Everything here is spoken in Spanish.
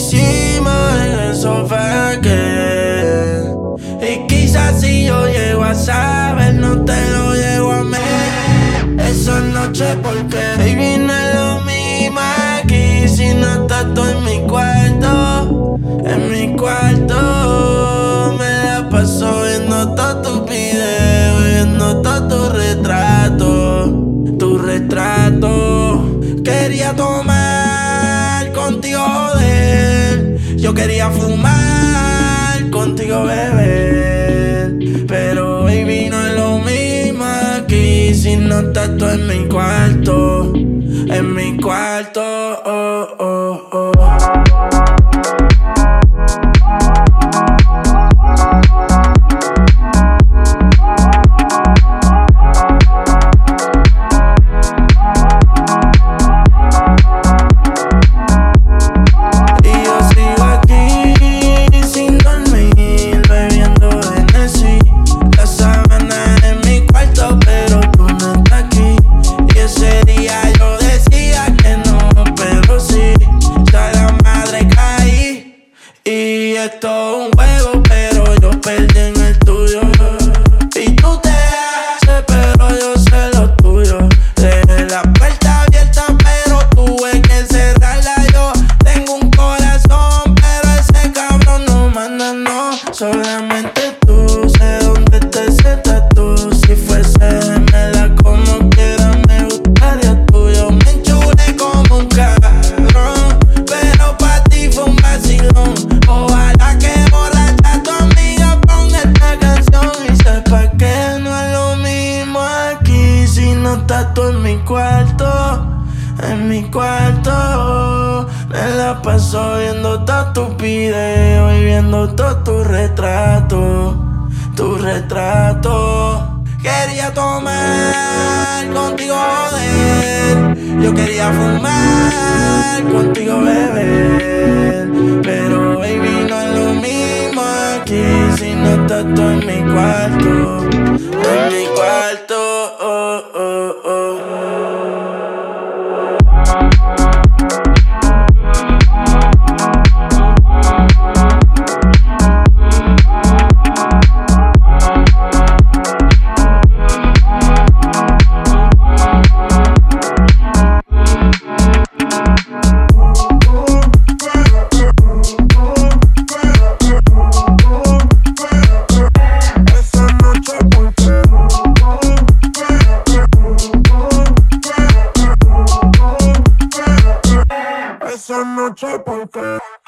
hicimos en el sofá aquel. Y quizás si yo llego a saber, no te lo llego a meter. Esa noche porque baby no es lo mismo aquí. Si no estás tú en mi cuarto, me la paso viendo todos tus videos, viendo todo tu retrato. Quería tomar contigo, joder. Yo quería fumar contigo, beber. Pero baby no es lo mismo aquí. Si no estás tú en mi cuarto, oh, oh, oh. Esto es un juego, pero yo perdí en el tuyo. Y tú te haces, pero yo sé lo tuyo. Dejé la puerta abierta, pero tuve que cerrarla yo. Tengo un corazón, pero ese cabrón no manda, no. Solamente tú, sé dónde te sientas tú. Si fuese gemela como quiera, me gustaría tuyo. Me enchulé como un cabrón, pero pa' ti fue un vacilón. Ojalá que borracha tu amiga ponga esta canción y sepa que no es lo mismo aquí. Si no estás tú en mi cuarto, me la paso viendo todos tus videos y viendo todo tu retrato. Quería tomar contigo, joder. Yo quería fumar contigo, beber. Pero baby no es lo mismo aquí. Si no estás tú en mi cuarto, oh, oh, oh. Esa noche, ¿por qué?